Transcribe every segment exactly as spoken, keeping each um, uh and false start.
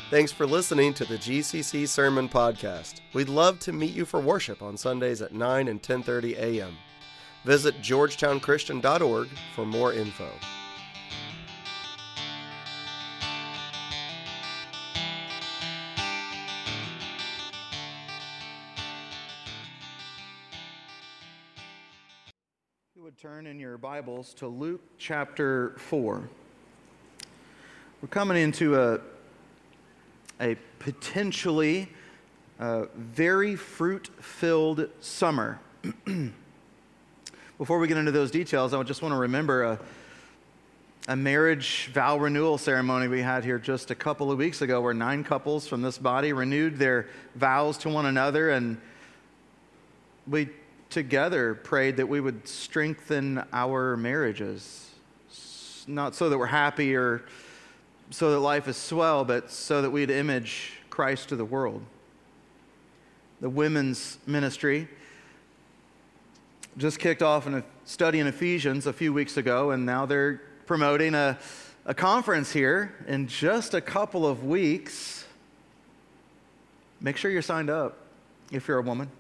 Thanks for listening to the G C C Sermon Podcast. We'd love to meet you for worship on Sundays at nine and ten thirty a.m. Visit georgetown christian dot org for more info. You would turn in your Bibles to Luke chapter four. We're coming into a a potentially uh, very fruit-filled summer. Before we get into those details, I just want to remember a, a marriage vow renewal ceremony we had here just a couple of weeks ago, where nine couples from this body renewed their vows to one another, and we together prayed that we would strengthen our marriages, not so that we're happy or so that life is swell, but so that we'd image Christ to the world. The women's ministry just kicked off in a study in Ephesians a few weeks ago, and now they're promoting a, a conference here in just a couple of weeks. Make sure you're signed up if you're a woman.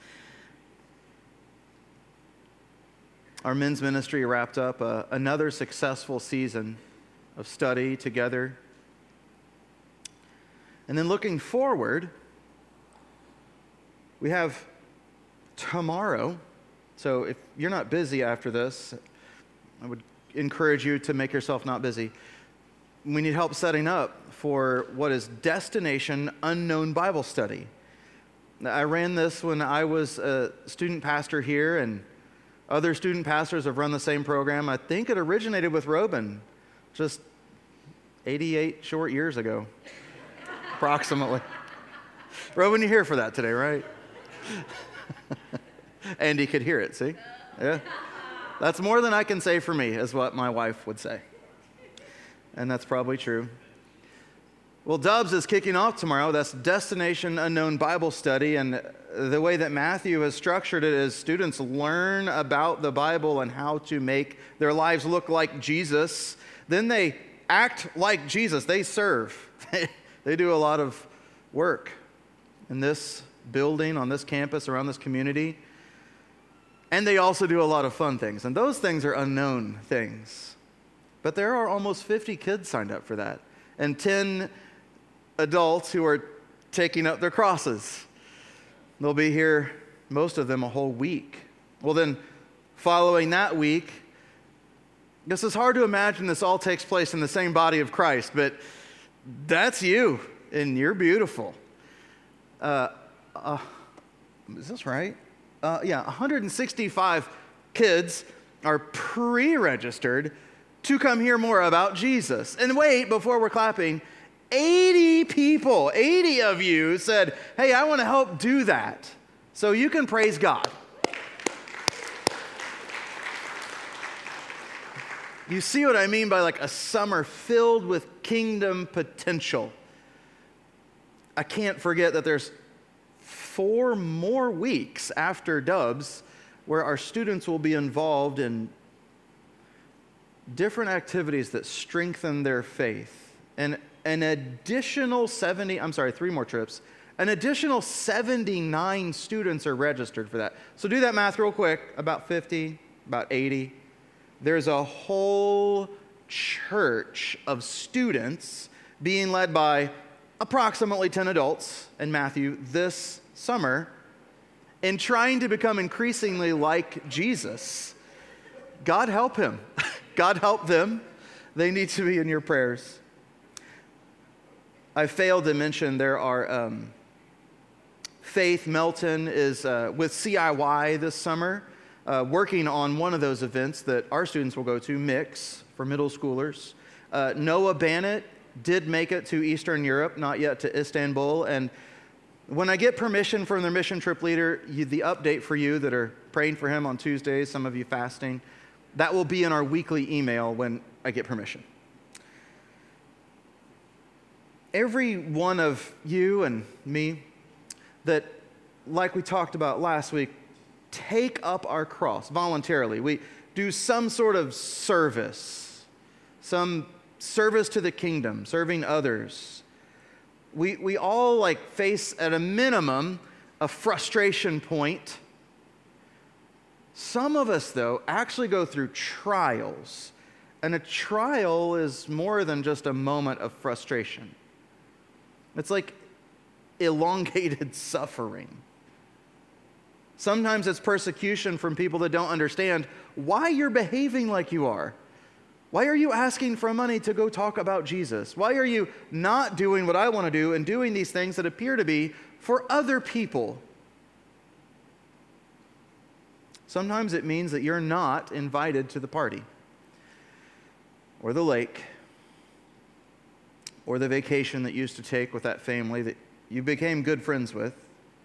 Our men's ministry wrapped up a, another successful season of study together. And then looking forward, we have tomorrow. So if you're not busy after this, I would encourage you to make yourself not busy. We need help setting up for what is Destination Unknown Bible Study. I ran this when I was a student pastor here, and other student pastors have run the same program. I think it originated with Robin just eighty-eight short years ago, approximately. Robin, you're here for that today, right? Andy could hear it, see? Yeah. That's more than I can say for me, is what my wife would say. And that's probably true. Well, Dubs is kicking off tomorrow. That's Destination Unknown Bible Study. And the way that Matthew has structured it is students learn about the Bible and how to make their lives look like Jesus. Then they act like Jesus. They serve. They do a lot of work in this building, on this campus, around this community. And they also do a lot of fun things. And those things are unknown things. But there are almost fifty kids signed up for that. And ten adults who are taking up their crosses. They'll be here, most of them, a whole week. Well, then, following that week, I guess it's hard to imagine this all takes place in the same body of Christ, but that's you, and you're beautiful. Uh, uh, is this right? Uh, yeah, one hundred sixty-five kids are pre-registered to come hear more about Jesus. And wait, before we're clapping, eighty people, eighty of you said, hey, I want to help do that. So you can praise God. You see what I mean by like a summer filled with kingdom potential. I can't forget that there's four more weeks after Dubs where our students will be involved in different activities that strengthen their faith. And an additional seventy, I'm sorry, three more trips. An additional seventy-nine students are registered for that. So do that math real quick, about fifty, about eighty. There's a whole church of students being led by approximately ten adults and Matthew this summer in trying to become increasingly like Jesus. God help him. God help them. They need to be in your prayers. I failed to mention there are, um, Faith Melton is uh, with C I Y this summer, uh, working on one of those events that our students will go to, Mix, for middle schoolers. Uh, Noah Bannett did make it to Eastern Europe, not yet to Istanbul, and when I get permission from their mission trip leader, you, the update for you that are praying for him on Tuesdays, some of you fasting, that will be in our weekly email when I get permission. Every one of you and me that, like we talked about last week, take up our cross voluntarily. We do some sort of service, some service to the kingdom, serving others. We, we all like face at a minimum a frustration point. Some of us, though, actually go through trials. And a trial is more than just a moment of frustration. It's like elongated suffering. Sometimes it's persecution from people that don't understand why you're behaving like you are. Why are you asking for money to go talk about Jesus? Why are you not doing what I want to do and doing these things that appear to be for other people? Sometimes it means that you're not invited to the party, or the lake, or the vacation that you used to take with that family that you became good friends with.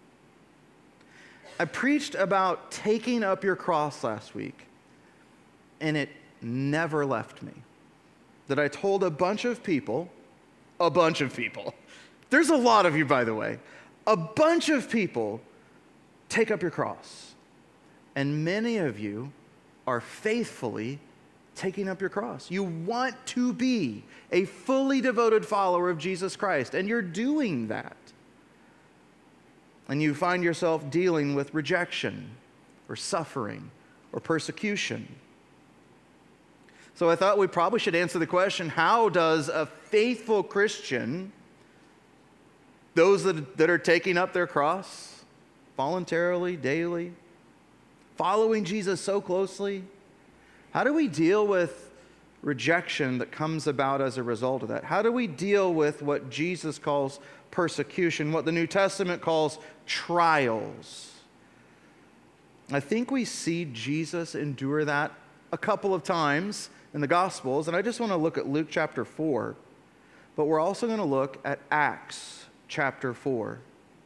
I preached about taking up your cross last week, and it never left me. That I told a bunch of people, a bunch of people, there's a lot of you, by the way, a bunch of people, take up your cross. And many of you are faithfully taking up your cross. You want to be a fully devoted follower of Jesus Christ, and you're doing that. And you find yourself dealing with rejection or suffering or persecution. So I thought we probably should answer the question, how does a faithful Christian, those that, that are taking up their cross voluntarily, daily, following Jesus so closely, how do we deal with rejection that comes about as a result of that? How do we deal with what Jesus calls persecution, what the New Testament calls trials? I think we see Jesus endure that a couple of times in the Gospels, and I just want to look at Luke chapter four, but we're also going to look at Acts chapter four.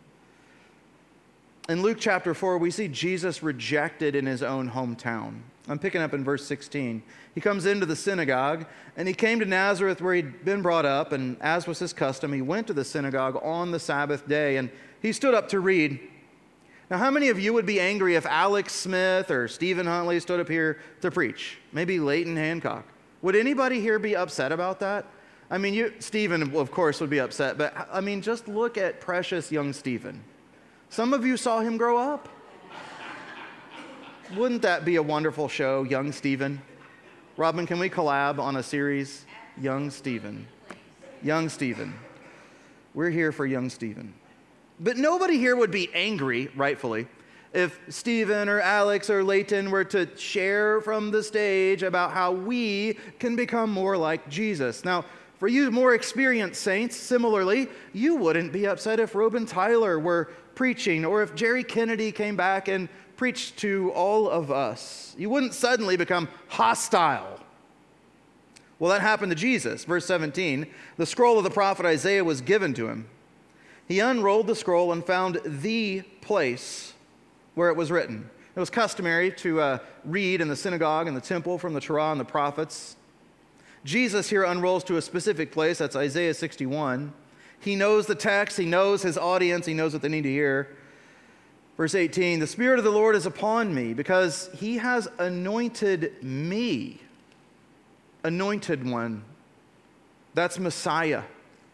In Luke chapter four, we see Jesus rejected in his own hometown. I'm picking up in verse sixteen. He comes into the synagogue, and he came to Nazareth where he'd been brought up, and as was his custom, he went to the synagogue on the Sabbath day, and he stood up to read. Now, how many of you would be angry if Alex Smith or Stephen Huntley stood up here to preach? Maybe Leighton Hancock. Would anybody here be upset about that? I mean, you, Stephen, of course, would be upset, but I mean, just look at precious young Stephen. Some of you saw him grow up. Wouldn't that be a wonderful show, Young Stephen? Robin, can we collab on a series? Young Stephen. Young Stephen. We're here for young Stephen. But nobody here would be angry, rightfully, if Stephen or Alex or Leighton were to share from the stage about how we can become more like Jesus. Now, for you more experienced saints, similarly, you wouldn't be upset if Reuben Tyler were preaching, or if Jerry Kennedy came back and preached to all of us. You wouldn't suddenly become hostile. Well, that happened to Jesus. Verse seventeen, the scroll of the prophet Isaiah was given to him. He unrolled the scroll and found the place where it was written. It was customary to uh, read in the synagogue and the temple from the Torah and the prophets. Jesus here unrolls to a specific place. That's Isaiah sixty-one. He knows the text. He knows his audience. He knows what they need to hear. Verse eighteen, the Spirit of the Lord is upon me because he has anointed me. Anointed one. That's Messiah.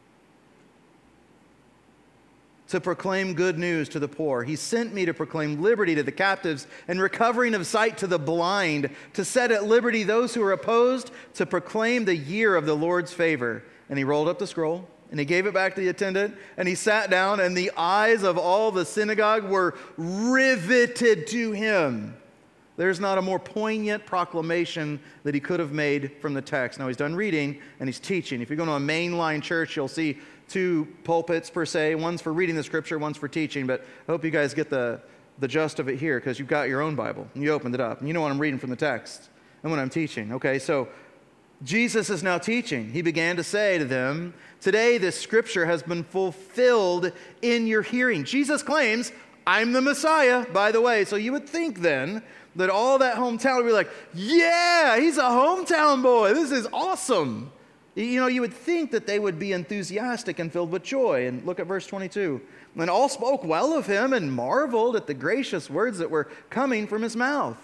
To proclaim good news to the poor. He sent me to proclaim liberty to the captives and recovering of sight to the blind, to set at liberty those who are opposed, to proclaim the year of the Lord's favor. And he rolled up the scroll, and he gave it back to the attendant, and he sat down, and the eyes of all the synagogue were riveted to him. There's not a more poignant proclamation that he could have made from the text. Now, he's done reading, and he's teaching. If you go to a mainline church, you'll see two pulpits per se. One's for reading the scripture, one's for teaching. But I hope you guys get the, the gist of it here, because you've got your own Bible, and you opened it up, and you know what I'm reading from the text and what I'm teaching. Okay, so Jesus is now teaching. He began to say to them, today this scripture has been fulfilled in your hearing. Jesus claims, I'm the Messiah, by the way. So you would think then that all that hometown would be like, yeah, he's a hometown boy. This is awesome. You know, you would think that they would be enthusiastic and filled with joy. And look at verse twenty-two. And all spoke well of him and marveled at the gracious words that were coming from his mouth.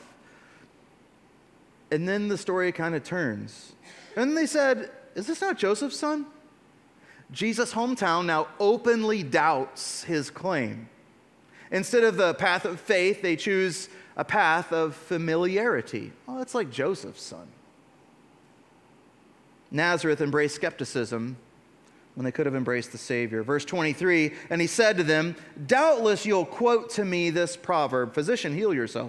And then the story kind of turns. And they said, is this not Joseph's son? Jesus' hometown now openly doubts his claim. Instead of the path of faith, they choose a path of familiarity. Oh, that's like Joseph's son. Nazareth embraced skepticism when they could have embraced the Savior. Verse twenty-three, and he said to them, doubtless you'll quote to me this proverb, physician, heal yourself.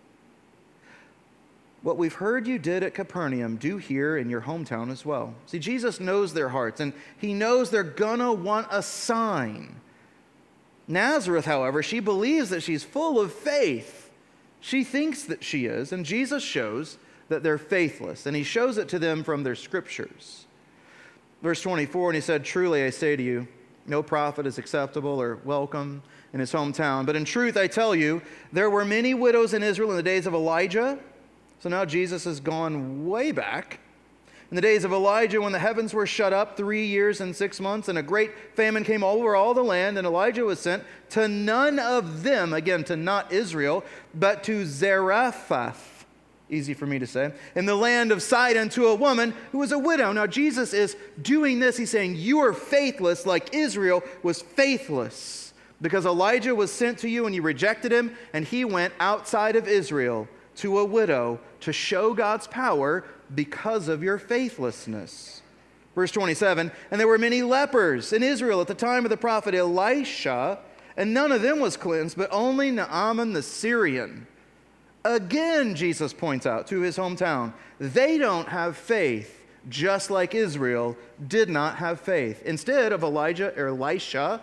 What we've heard you did at Capernaum, do here in your hometown as well. See, Jesus knows their hearts, and he knows they're gonna want a sign. Nazareth, however, she believes that she's full of faith. She thinks that she is, and Jesus shows that they're faithless, and he shows it to them from their scriptures. Verse twenty-four, and he said, truly I say to you, no prophet is acceptable or welcome in his hometown. But in truth, I tell you, there were many widows in Israel in the days of Elijah. So now Jesus has gone way back. In the days of Elijah, when the heavens were shut up three years and six months, and a great famine came over all the land, and Elijah was sent to none of them, again, to not Israel, but to Zarephath, easy for me to say, in the land of Sidon, to a woman who was a widow. Now Jesus is doing this. He's saying, you are faithless like Israel was faithless, because Elijah was sent to you and you rejected him, and he went outside of Israel to a widow to show God's power because of your faithlessness. Verse twenty-seven, and there were many lepers in Israel at the time of the prophet Elisha, and none of them was cleansed, but only Naaman the Syrian. Again, Jesus points out to his hometown, they don't have faith, just like Israel did not have faith. Instead of Elijah or Elisha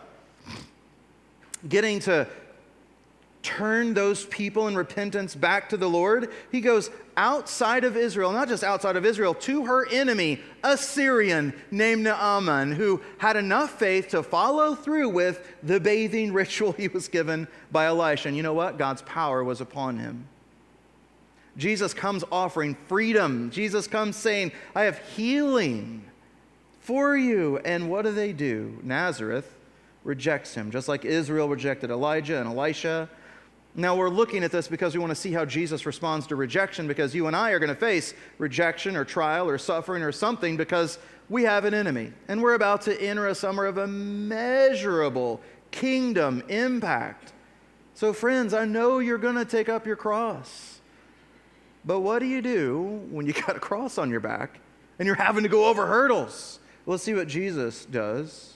getting to turn those people in repentance back to the Lord, he goes outside of Israel, not just outside of Israel, to her enemy, a Syrian named Naaman, who had enough faith to follow through with the bathing ritual he was given by Elisha. And you know what? God's power was upon him. Jesus comes offering freedom. Jesus comes saying, I have healing for you. And what do they do? Nazareth rejects him, just like Israel rejected Elijah and Elisha. Now, we're looking at this because we want to see how Jesus responds to rejection, because you and I are going to face rejection or trial or suffering or something because we have an enemy. And we're about to enter a summer of immeasurable kingdom impact. So, friends, I know you're going to take up your cross. But what do you do when you got a cross on your back and you're having to go over hurdles? Well, let's see what Jesus does.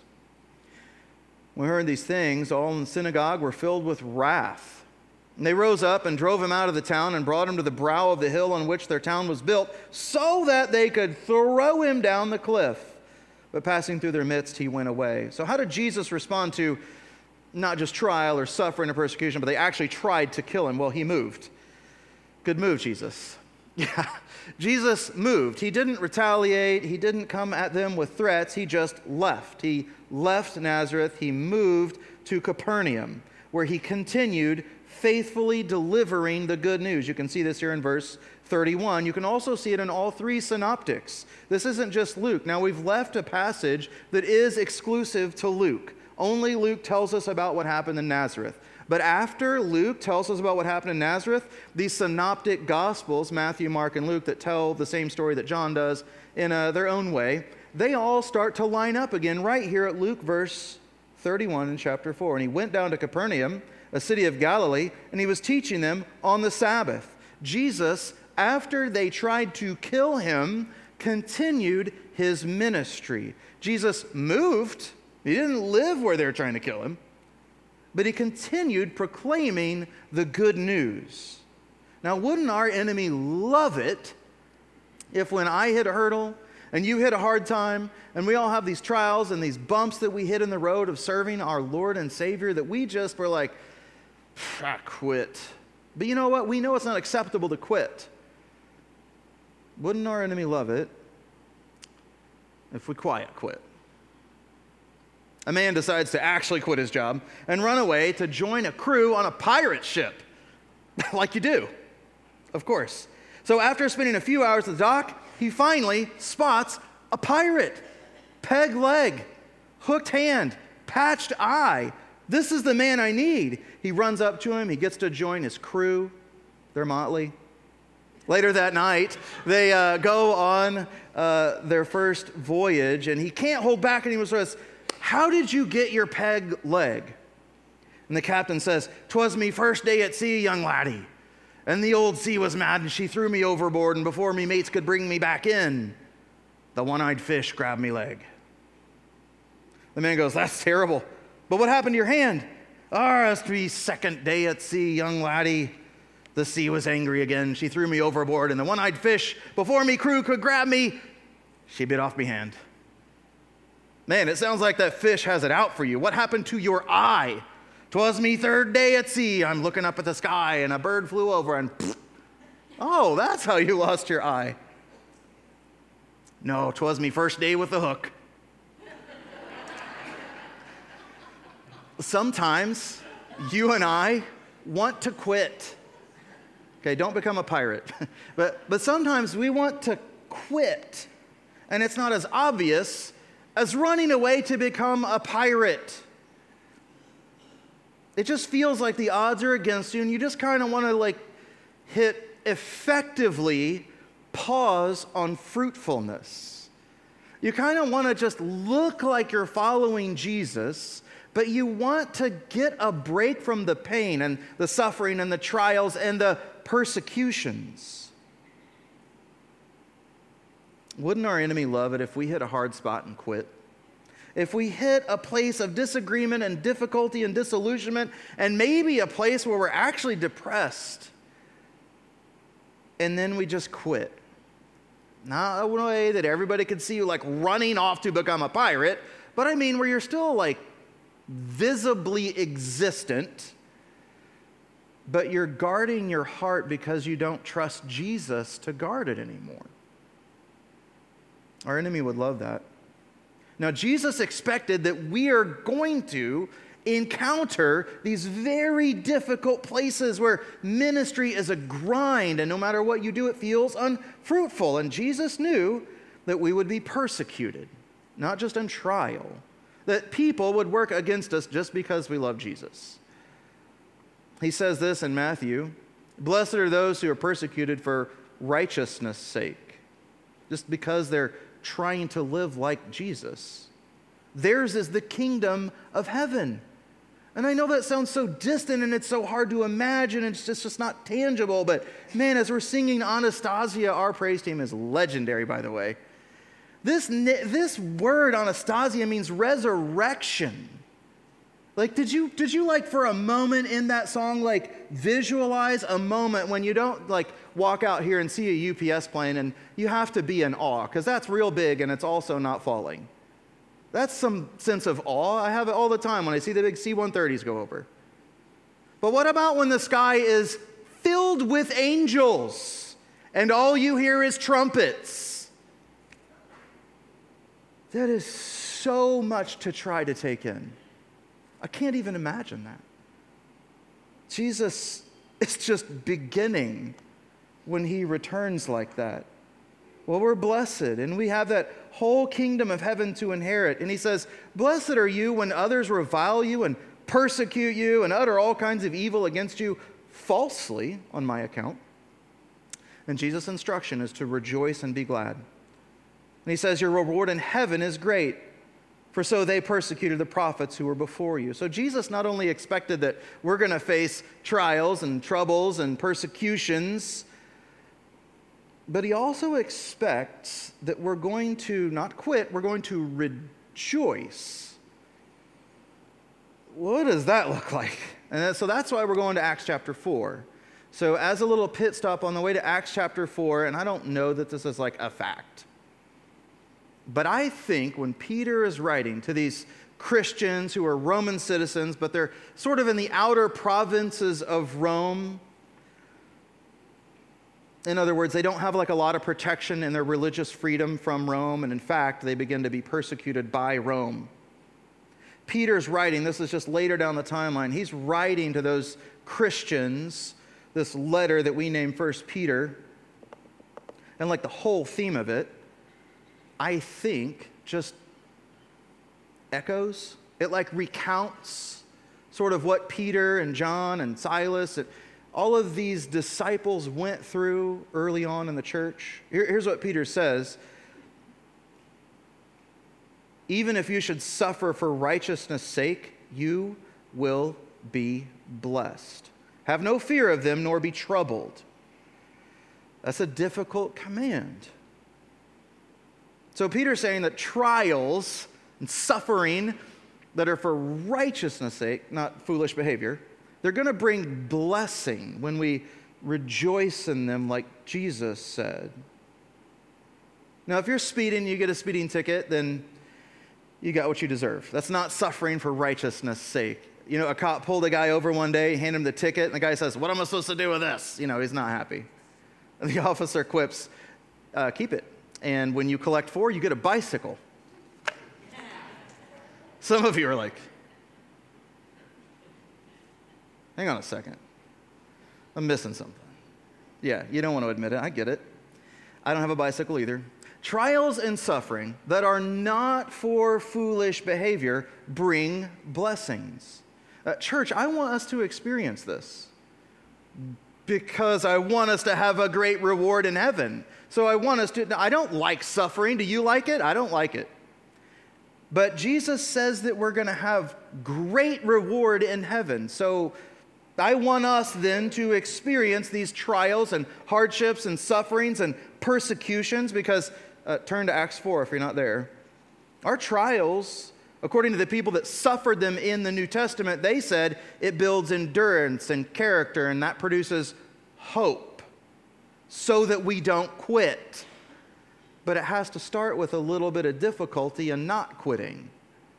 When we heard these things, all in the synagogue were filled with wrath. And they rose up and drove him out of the town and brought him to the brow of the hill on which their town was built, so that they could throw him down the cliff. But passing through their midst, he went away. So how did Jesus respond to not just trial or suffering or persecution, but they actually tried to kill him? Well, he moved. Good move, Jesus. Yeah, Jesus moved. He didn't retaliate. He didn't come at them with threats. He just left. He left Nazareth. He moved to Capernaum, where he continued faithfully delivering the good news. You can see this here in verse thirty-one. You can also see it in all three synoptics. This isn't just Luke. Now, we've left a passage that is exclusive to Luke. Only Luke tells us about what happened in Nazareth. But after Luke tells us about what happened in Nazareth, these synoptic gospels, Matthew, Mark, and Luke, that tell the same story that John does in uh, their own way, they all start to line up again right here at Luke verse thirty-one in chapter four. And he went down to Capernaum, a city of Galilee, and he was teaching them on the Sabbath. Jesus, after they tried to kill him, continued his ministry. Jesus moved. He didn't live where they were trying to kill him, but he continued proclaiming the good news. Now, wouldn't our enemy love it if when I hit a hurdle and you hit a hard time and we all have these trials and these bumps that we hit in the road of serving our Lord and Savior, that we just were like, I quit. But you know what? We know it's not acceptable to quit. Wouldn't our enemy love it if we quiet quit? A man decides to actually quit his job and run away to join a crew on a pirate ship. Like you do, of course. So after spending a few hours at the dock, he finally spots a pirate. Peg leg, hooked hand, patched eye. This is the man I need. He runs up to him. He gets to join his crew. They're motley. Later that night, they uh, go on uh, their first voyage, and he can't hold back, and he says, "How did you get your peg leg?" And the captain says, "'Twas me first day at sea, young laddie. And the old sea was mad, and she threw me overboard, and before me mates could bring me back in, the one-eyed fish grabbed me leg." The man goes, "That's terrible. But what happened to your hand?" "Ah, it's me second day at sea, young laddie. The sea was angry again. She threw me overboard, and the one-eyed fish, before me crew could grab me, she bit off me hand." Man, it sounds like that fish has it out for you. What happened to your eye? "'Twas me third day at sea. I'm looking up at the sky, and a bird flew over, and pfft. Oh, that's how you lost your eye." "No, 'twas me first day with the hook." Sometimes you and I want to quit. Okay, don't become a pirate. but, but sometimes we want to quit, and it's not as obvious as running away to become a pirate. It just feels like the odds are against you, and you just kind of want to like hit effectively pause on fruitfulness. You kind of want to just look like you're following Jesus, but you want to get a break from the pain and the suffering and the trials and the persecutions. Wouldn't our enemy love it if we hit a hard spot and quit? If we hit a place of disagreement and difficulty and disillusionment, and maybe a place where we're actually depressed, and then we just quit. Not a way that everybody could see you like running off to become a pirate, but I mean where you're still like visibly existent, but you're guarding your heart because you don't trust Jesus to guard it anymore. Our enemy would love that. Now, Jesus expected that we are going to encounter these very difficult places where ministry is a grind, and no matter what you do, it feels unfruitful. And Jesus knew that we would be persecuted, not just on trial, that people would work against us just because we love Jesus. He says this in Matthew, "Blessed are those who are persecuted for righteousness' sake," just because they're trying to live like Jesus. "Theirs is the kingdom of heaven." And I know that sounds so distant and it's so hard to imagine, and it's just, just not tangible, but man, as we're singing Anastasia, our praise team is legendary, by the way. This, this word Anastasia means resurrection. Like, did you, did you like for a moment in that song, like visualize a moment when you don't like walk out here and see a U P S plane and you have to be in awe, because that's real big and it's also not falling. That's some sense of awe. I have it all the time when I see the big C one thirties go over. But what about when the sky is filled with angels and all you hear is trumpets? That is so much to try to take in. I can't even imagine that. Jesus is just beginning when he returns like that. Well, we're blessed, and we have that whole kingdom of heaven to inherit. And he says, "Blessed are you when others revile you and persecute you and utter all kinds of evil against you falsely on my account." And Jesus' instruction is to rejoice and be glad. And he says, "Your reward in heaven is great, for so they persecuted the prophets who were before you." So Jesus not only expected that we're going to face trials and troubles and persecutions, but he also expects that we're going to not quit, we're going to rejoice. What does that look like? And so that's why we're going to Acts chapter four. So as a little pit stop on the way to Acts chapter four, and I don't know that this is like a fact, but I think when Peter is writing to these Christians who are Roman citizens, but they're sort of in the outer provinces of Rome, in other words, they don't have like a lot of protection in their religious freedom from Rome, and in fact, they begin to be persecuted by Rome. Peter's writing, this is just later down the timeline, he's writing to those Christians this letter that we name First Peter, and like the whole theme of it, I think, just echoes. It like recounts sort of what Peter and John and Silas and all of these disciples went through early on in the church. Here, here's what Peter says. even if you should suffer for righteousness' sake, you will be blessed. Have no fear of them, nor be troubled. That's a difficult command. So Peter's saying that trials and suffering that are for righteousness' sake, not foolish behavior, they're going to bring blessing when we rejoice in them like Jesus said. Now, if you're speeding, you get a speeding ticket, then you got what you deserve. That's not suffering for righteousness' sake. You know, a cop pulled a guy over one day, handed him the ticket, and the guy says, "What am I supposed to do with this?" You know, he's not happy. And the officer quips, uh, "Keep it. And when you collect four, you get a bicycle." Some of you are like, hang on a second. I'm missing something. Yeah, you don't want to admit it. I get it. I don't have a bicycle either. Trials and suffering that are not for foolish behavior bring blessings. Uh, church, I want us to experience this because I want us to have a great reward in heaven. So I want us to, I don't like suffering. Do you like it? I don't like it. But Jesus says that we're going to have great reward in heaven. So I want us then to experience these trials and hardships and sufferings and persecutions because, uh, turn to Acts four if you're not there. Our trials, according to the people that suffered them in the New Testament, they said it builds endurance and character, and that produces hope so that we don't quit. But it has to start with a little bit of difficulty and not quitting.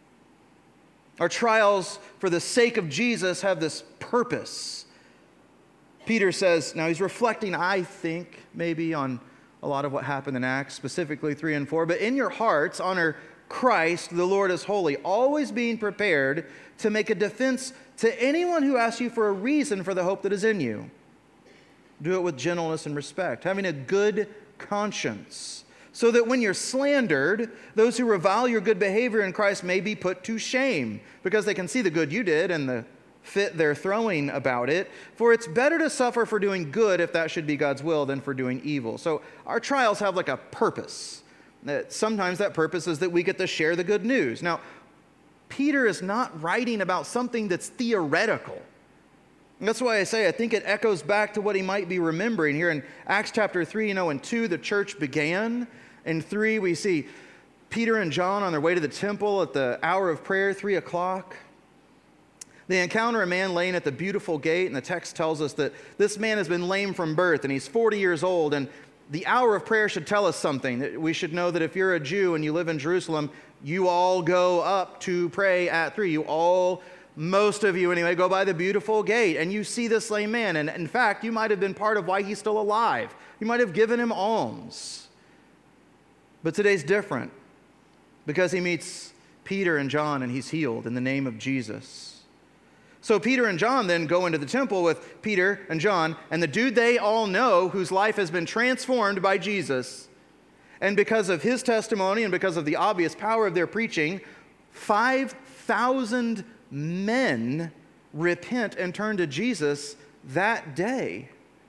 Our trials for the sake of Jesus have this purpose. Peter says, now he's reflecting, I think, maybe on a lot of what happened in Acts, specifically three and four, but in your hearts honor Christ, the Lord is holy, always being prepared to make a defense to anyone who asks you for a reason for the hope that is in you. Do it with gentleness and respect, having a good conscience, so that when you're slandered, those who revile your good behavior in Christ may be put to shame, because they can see the good you did and the fit they're throwing about it. For it's better to suffer for doing good, if that should be God's will, than for doing evil. So our trials have like a purpose. Sometimes that purpose is that we get to share the good news. Now, Peter is not writing about something that's theoretical. And that's why I say I think it echoes back to what he might be remembering here in Acts chapter three. You know, in two, the church began. In three, we see Peter and John on their way to the temple at the hour of prayer, three o'clock. They encounter a man laying at the beautiful gate, and the text tells us that this man has been lame from birth, and he's forty years old, and the hour of prayer should tell us something. We should know that if you're a Jew and you live in Jerusalem, you all go up to pray at three. You all, most of you anyway, go by the beautiful gate, and you see this lame man, and in fact, you might have been part of why he's still alive. You might have given him alms. But today's different because he meets Peter and John and he's healed in the name of Jesus. So Peter and John then go into the temple with Peter and John and the dude they all know whose life has been transformed by Jesus. And because of his testimony and because of the obvious power of their preaching, five thousand men repent and turn to Jesus that day.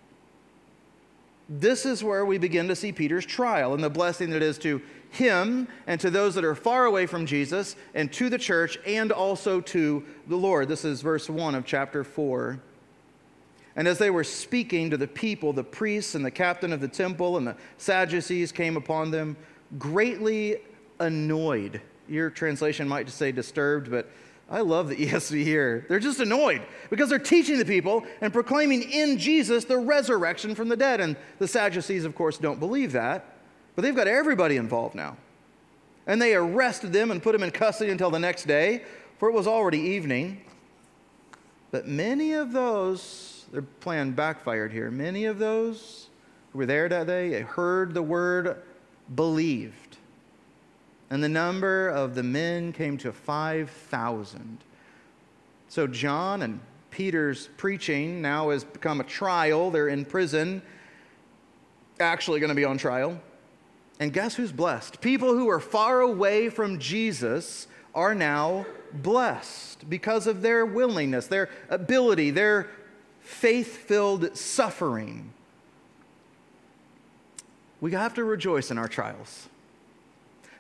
This is where we begin to see Peter's trial and the blessing that is to him and to those that are far away from Jesus and to the church and also to the Lord. This is verse one of chapter four. And as they were speaking to the people, the priests and the captain of the temple and the Sadducees came upon them, greatly annoyed. Your translation might just say disturbed, but I love the E S V here. They're just annoyed because they're teaching the people and proclaiming in Jesus the resurrection from the dead. And the Sadducees, of course, don't believe that, but they've got everybody involved now. And they arrested them and put them in custody until the next day, for it was already evening. But many of those, their plan backfired here, many of those who were there that day heard the word, believed. And the number of the men came to five thousand. So John and Peter's preaching now has become a trial. They're in prison, actually going to be on trial. And guess who's blessed? People who are far away from Jesus are now blessed because of their willingness, their ability, their faith-filled suffering. We have to rejoice in our trials.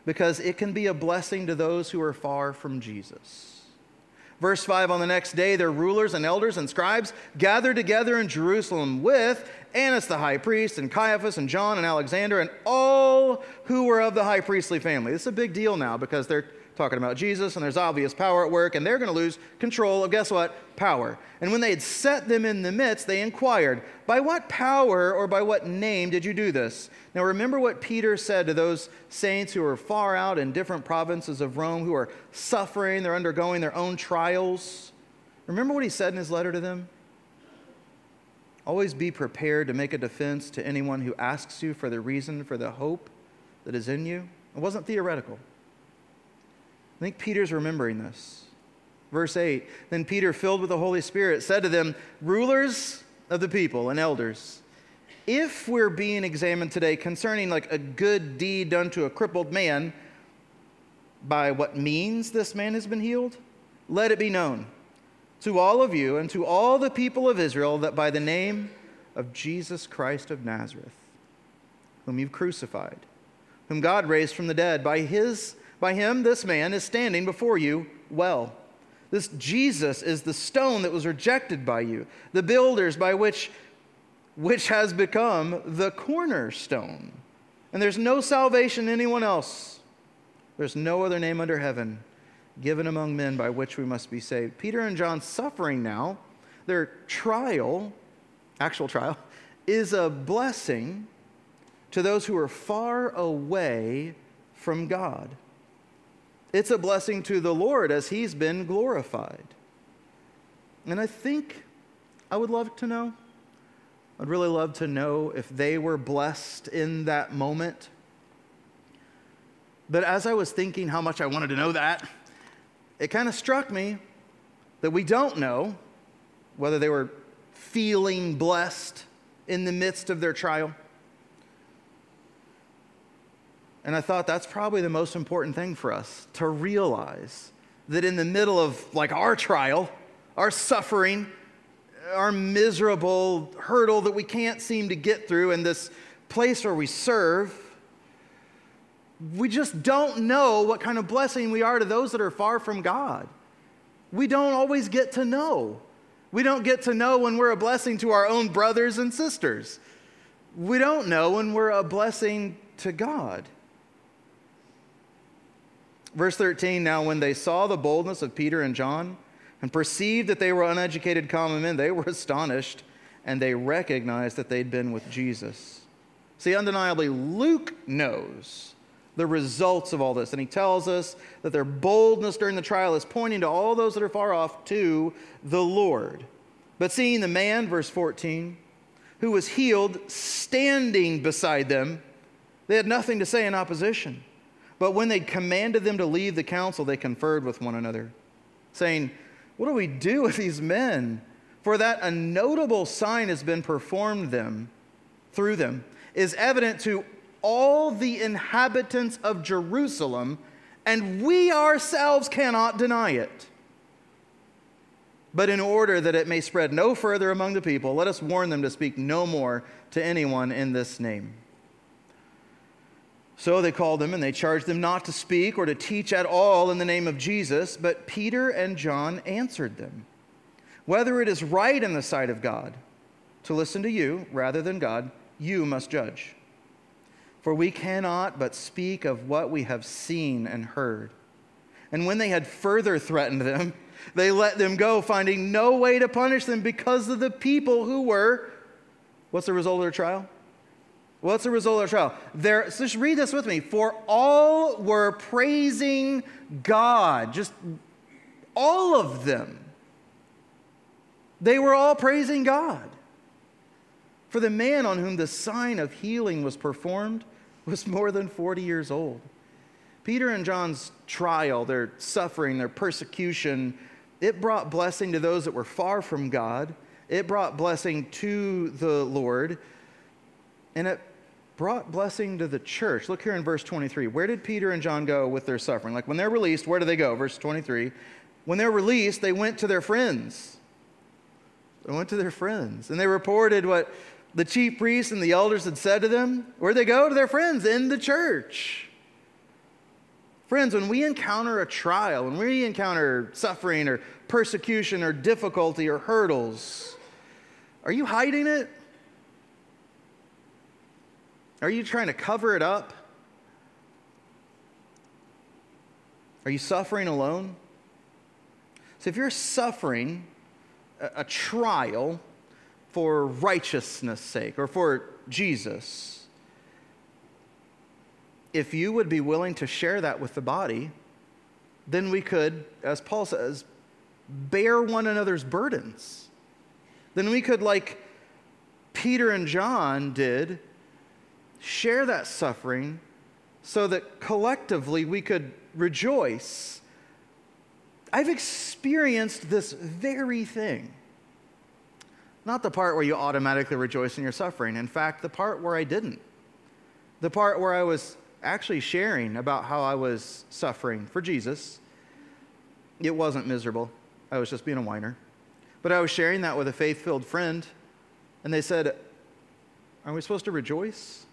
because it can be a blessing to those who are far from Jesus. Verse five, on the next day, their rulers and elders and scribes gathered together in Jerusalem with Annas the high priest and Caiaphas and John and Alexander and all who were of the high priestly family. This is a big deal now because they're talking about Jesus and there's obvious power at work and they're going to lose control of, guess what? Power. And when they had set them in the midst, they inquired, by what power or by what name did you do this? Now remember what Peter said to those saints who are far out in different provinces of Rome, who are suffering, they're undergoing their own trials. Remember what he said in his letter to them? Always be prepared to make a defense to anyone who asks you for the reason for the hope that is in you. It wasn't theoretical. I think Peter's remembering this. Verse eight, then Peter, filled with the Holy Spirit, said to them, rulers of the people and elders, if we're being examined today concerning like a good deed done to a crippled man, by what means this man has been healed, let it be known to all of you and to all the people of Israel that by the name of Jesus Christ of Nazareth, whom you've crucified, whom God raised from the dead, by his By him, this man is standing before you well. This Jesus is the stone that was rejected by you, the builders by which, which has become the cornerstone. And there's no salvation in anyone else. There's no other name under heaven given among men by which we must be saved. Peter and John suffering now, their trial, actual trial, is a blessing to those who are far away from God. It's a blessing to the Lord as he's been glorified. And I think I would love to know, I'd really love to know if they were blessed in that moment. But as I was thinking how much I wanted to know that, it kind of struck me that we don't know whether they were feeling blessed in the midst of their trial. And I thought that's probably the most important thing for us, to realize that in the middle of like our trial, our suffering, our miserable hurdle that we can't seem to get through in this place where we serve, we just don't know what kind of blessing we are to those that are far from God. We don't always get to know. We don't get to know when we're a blessing to our own brothers and sisters. We don't know when we're a blessing to God. Verse thirteen, now when they saw the boldness of Peter and John and perceived that they were uneducated common men, they were astonished and they recognized that they'd been with Jesus. See, undeniably, Luke knows the results of all this, and he tells us that their boldness during the trial is pointing to all those that are far off to the Lord. But seeing the man, verse fourteen, who was healed, standing beside them, they had nothing to say in opposition. But when they commanded them to leave the council, they conferred with one another, saying, what do we do with these men? For that a notable sign has been performed them through them, is evident to all the inhabitants of Jerusalem, and we ourselves cannot deny it. But in order that it may spread no further among the people, let us warn them to speak no more to anyone in this name. So they called them and they charged them not to speak or to teach at all in the name of Jesus. But Peter and John answered them, whether it is right in the sight of God to listen to you rather than God, you must judge. For we cannot but speak of what we have seen and heard. And when they had further threatened them, they let them go, finding no way to punish them because of the people who were, what's the result of their trial? What's the result of their trial? There, so just read this with me. For all were praising God. Just all of them. They were all praising God. For the man on whom the sign of healing was performed was more than forty years old. Peter and John's trial, their suffering, their persecution, it brought blessing to those that were far from God. It brought blessing to the Lord. And it brought blessing to the church. Look here in verse twenty-three. Where did Peter and John go with their suffering? Like when they're released, where do they go? Verse twenty-three. When they're released, they went to their friends. They went to their friends. And they reported what the chief priests and the elders had said to them. Where'd they go? To their friends in the church. Friends, when we encounter a trial, when we encounter suffering or persecution or difficulty or hurdles, are you hiding it? Are you trying to cover it up? Are you suffering alone? So if you're suffering a, a trial for righteousness' sake or for Jesus, if you would be willing to share that with the body, then we could, as Paul says, bear one another's burdens. Then we could, like Peter and John did, share that suffering so that collectively we could rejoice. I've experienced this very thing. Not the part where you automatically rejoice in your suffering. In fact, the part where I didn't. The part where I was actually sharing about how I was suffering for Jesus. It wasn't miserable. I was just being a whiner. But I was sharing that with a faith-filled friend, and they said, "Are we supposed to rejoice?"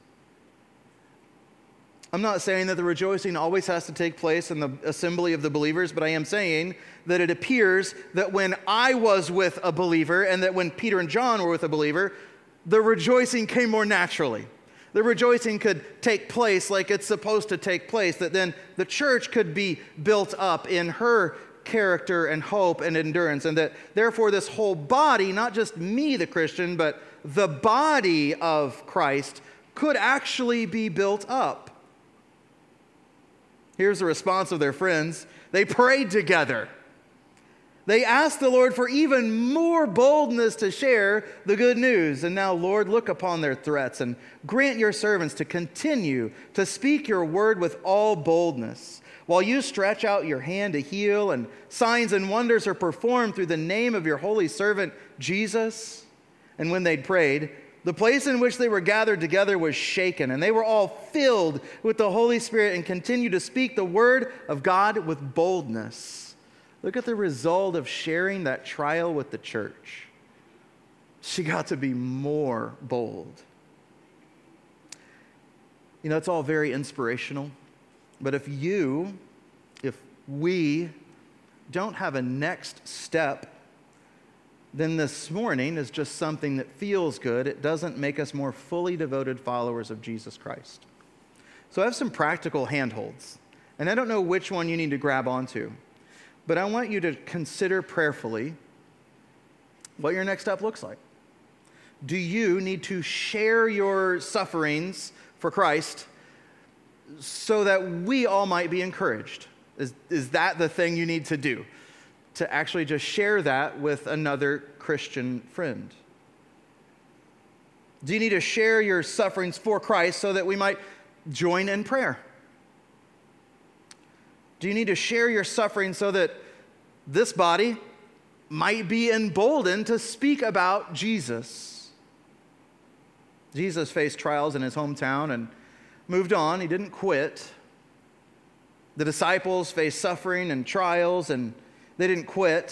I'm not saying that the rejoicing always has to take place in the assembly of the believers, but I am saying that it appears that when I was with a believer and that when Peter and John were with a believer, the rejoicing came more naturally. The rejoicing could take place like it's supposed to take place, that then the church could be built up in her character and hope and endurance, and that therefore this whole body, not just me, the Christian, but the body of Christ, could actually be built up. Here's the response of their friends. They prayed together. They asked the Lord for even more boldness to share the good news. And now, Lord, look upon their threats and grant your servants to continue to speak your word with all boldness, while you stretch out your hand to heal, and signs and wonders are performed through the name of your holy servant, Jesus. And when they'd prayed, the place in which they were gathered together was shaken, and they were all filled with the Holy Spirit and continued to speak the word of God with boldness. Look at the result of sharing that trial with the church. She got to be more bold. You know, it's all very inspirational, but if you, if we don't have a next step, then this morning is just something that feels good. It doesn't make us more fully devoted followers of Jesus Christ. So I have some practical handholds, and I don't know which one you need to grab onto, but I want you to consider prayerfully what your next step looks like. Do you need to share your sufferings for Christ so that we all might be encouraged? Is, is that the thing you need to do? To actually just share that with another Christian friend? Do you need to share your sufferings for Christ so that we might join in prayer? Do you need to share your suffering so that this body might be emboldened to speak about Jesus? Jesus faced trials in his hometown and moved on. He didn't quit. The disciples faced suffering and trials, and they didn't quit.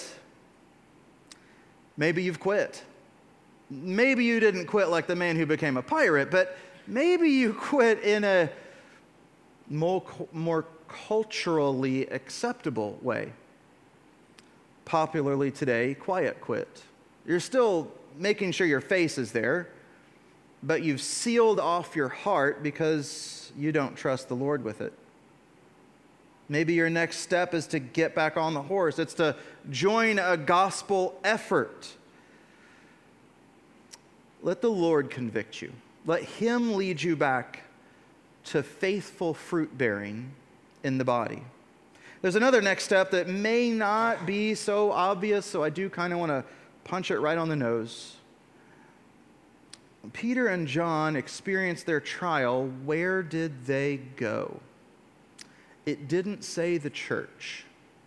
Maybe you've quit. Maybe you didn't quit like the man who became a pirate, but maybe you quit in a more, more culturally acceptable way. Popularly today, quiet quit. You're still making sure your face is there, but you've sealed off your heart because you don't trust the Lord with it. Maybe your next step is to get back on the horse. It's to join a gospel effort. Let the Lord convict you. Let him lead you back to faithful fruit bearing in the body. There's another next step that may not be so obvious, so I do kind of want to punch it right on the nose. Peter and John experienced their trial. Where did they go? It didn't say the church.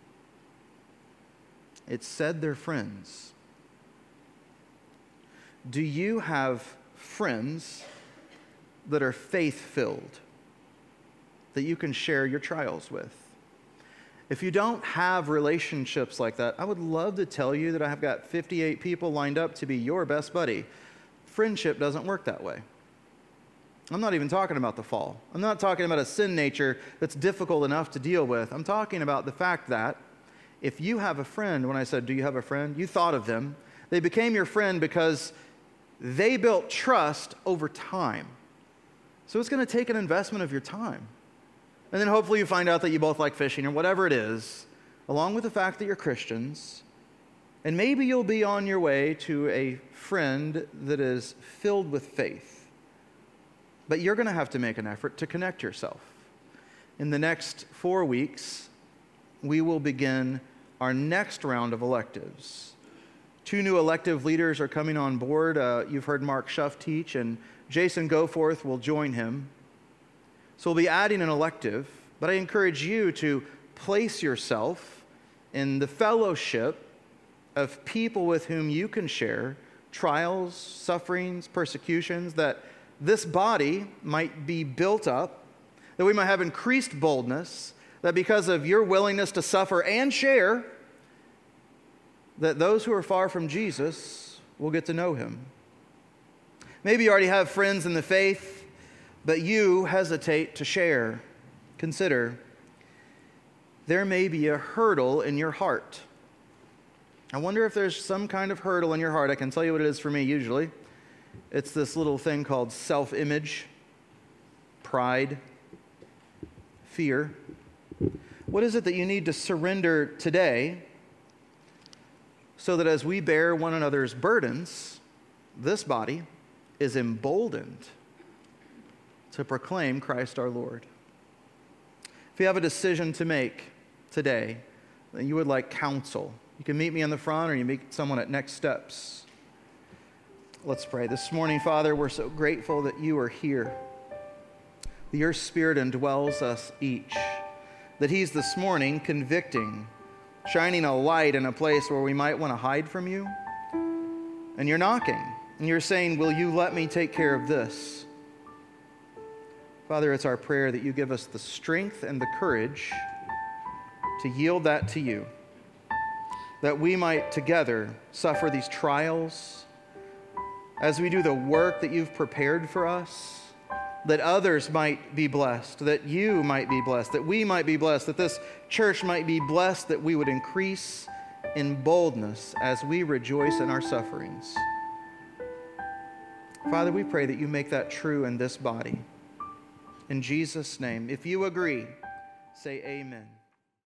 It said their friends. Do you have friends that are faith-filled that you can share your trials with? If you don't have relationships like that, I would love to tell you that I have got fifty-eight people lined up to be your best buddy. Friendship doesn't work that way. I'm not even talking about the fall. I'm not talking about a sin nature that's difficult enough to deal with. I'm talking about the fact that if you have a friend, when I said, do you have a friend? You thought of them. They became your friend because they built trust over time. So it's going to take an investment of your time. And then hopefully you find out that you both like fishing or whatever it is, along with the fact that you're Christians. And maybe you'll be on your way to a friend that is filled with faith. But you're going to have to make an effort to connect yourself. In the next four weeks, we will begin our next round of electives. Two new elective leaders are coming on board. Uh, you've heard Mark Schuff teach, and Jason Goforth will join him. So we'll be adding an elective, but I encourage you to place yourself in the fellowship of people with whom you can share trials, sufferings, persecutions, that this body might be built up, that we might have increased boldness, that because of your willingness to suffer and share, that those who are far from Jesus will get to know him. Maybe you already have friends in the faith, but you hesitate to share. Consider, there may be a hurdle in your heart. I wonder if there's some kind of hurdle in your heart. I can tell you what it is for me usually. It's this little thing called self-image, pride, fear. What is it that you need to surrender today so that as we bear one another's burdens, this body is emboldened to proclaim Christ our Lord? If you have a decision to make today that you would like counsel, you can meet me in the front or you meet someone at Next Steps. Let's pray. This morning, Father, we're so grateful that you are here, that your Spirit indwells us each, that he's this morning convicting, shining a light in a place where we might want to hide from you. And you're knocking, and you're saying, will you let me take care of this? Father, it's our prayer that you give us the strength and the courage to yield that to you, that we might together suffer these trials as we do the work that you've prepared for us, that others might be blessed, that you might be blessed, that we might be blessed, that this church might be blessed, that we would increase in boldness as we rejoice in our sufferings. Father, we pray that you make that true in this body. In Jesus' name, if you agree, say amen.